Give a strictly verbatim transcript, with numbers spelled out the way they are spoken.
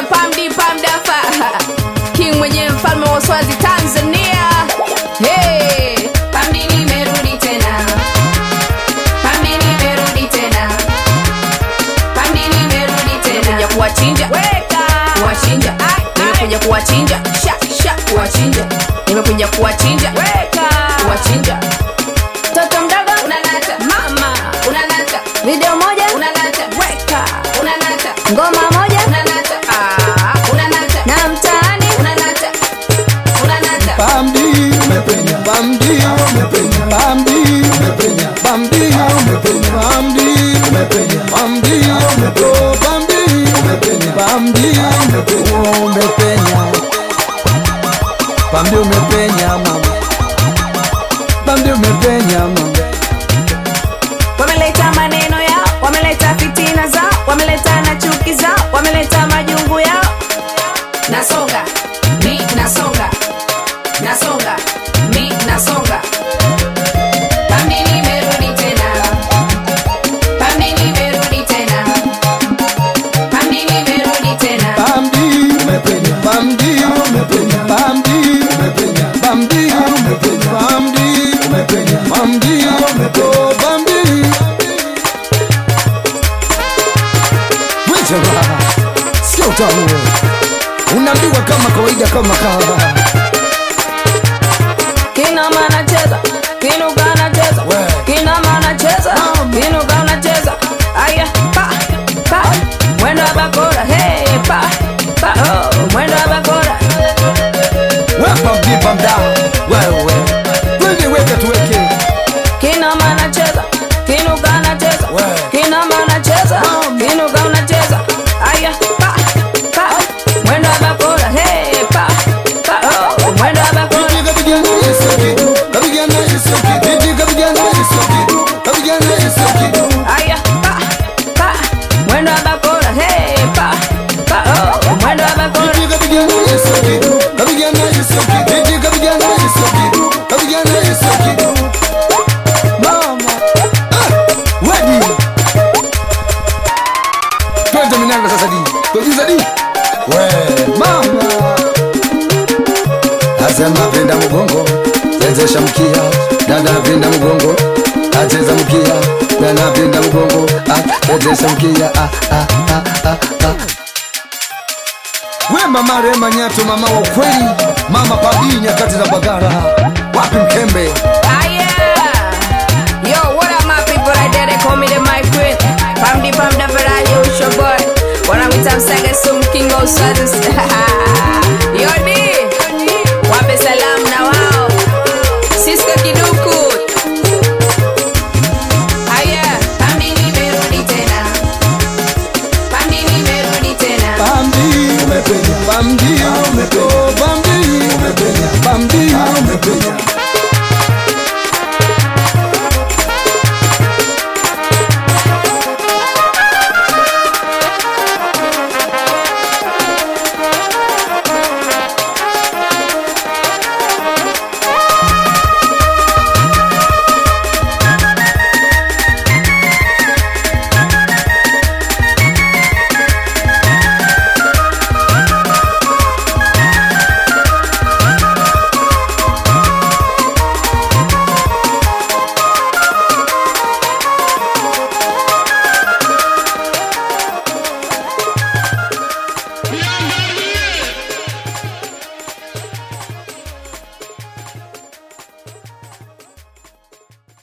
Wananiita Pamdi Pamdafa, King mwenye mfalme wa Swazi Tanzania. Hey, Pamdi nimerudi tena. Pamdi nimerudi tena. Pamdi nimerudi tena. Nimekuja kuwachinja, weka kuwachinja. Nimekuja kuwachinja, sha sha kuwachinja. Nimekuja kuwachinja, weka kuwachinja. Toto mdogo unanata, mama unanata. Video moja unanata, weka unanata. Ngoma moja unanata, ah unanata. Na mtaani unanata, unanata. Pamdi umepenya, Pamdi umepenya, Pamdi umepenya, Pamdi umepenya, Pamdi umepenya, Pamdi umepenya, Pamdi umepenya, Pamdi umepenya, Pamdi umepenya mama, Pamdi umepenya mama. Wameleta maneno yao, wameleta fitina zao, wameleta na chuki zao, wameleta majungu yao. Nasonga, mi nasonga. Nasonga, mi nasonga. Pamdi nimerudi tena. Pamdi nimerudi tena. Pamdi nimerudi tena. Pamdi umepenya, Pamdi umepenya, Pamdi umepenya, Pamdi umepenya, Pamdi umepenya, Pamdi umepenya, Pamdi. Wewe sio tamu, unaambiwa kama kawaida kama kawa. Kina mana cheza, kinu kana cheza, kina mana cheza, kinu kana cheza. Aya, pa, pa, mwendo wa bakora, hey, pa, pa, oh, mwendo wa bakora. Wewe Pamdi Pamda, wewe, wewe weka tuweke. Kina mana cheza, kinu kana cheza, kina mana cheza, kinu kana cheza. Aya, pa, pa, mwendo wa bakora, hey, pa, pa, oh, mwendo wa bakora. Aya, pa, pa, mwendo wa bakora, hey, pa, pa, oh, mwendo wa bakora. Mama, wedi twende minanga sasa di, tujiza di. We mama, asema pinda mgongo, chezesha mkia, dada pinda mgongo, acheza mkia, dada pinda mgongo, ah, chezesha mkia, ah ah ah ah ah. We mama Rema Nyato, mama wa kweli, mama Pamdi nyakati za Bagara, wapi Mkembe? Ah yeah, yo, what up my people out there? They call me the my queen. Pamdi Pamdafa, yo, it's your boy. Wanamwita Msaga Sumu, King of Swazi. Yo D, wape salamu na wao. Sisko Kiduku. Ah yeah, Pamdi nimerudi tena. Pamdi nimerudi tena. Pamdi umepenya, Pamdi umepenya,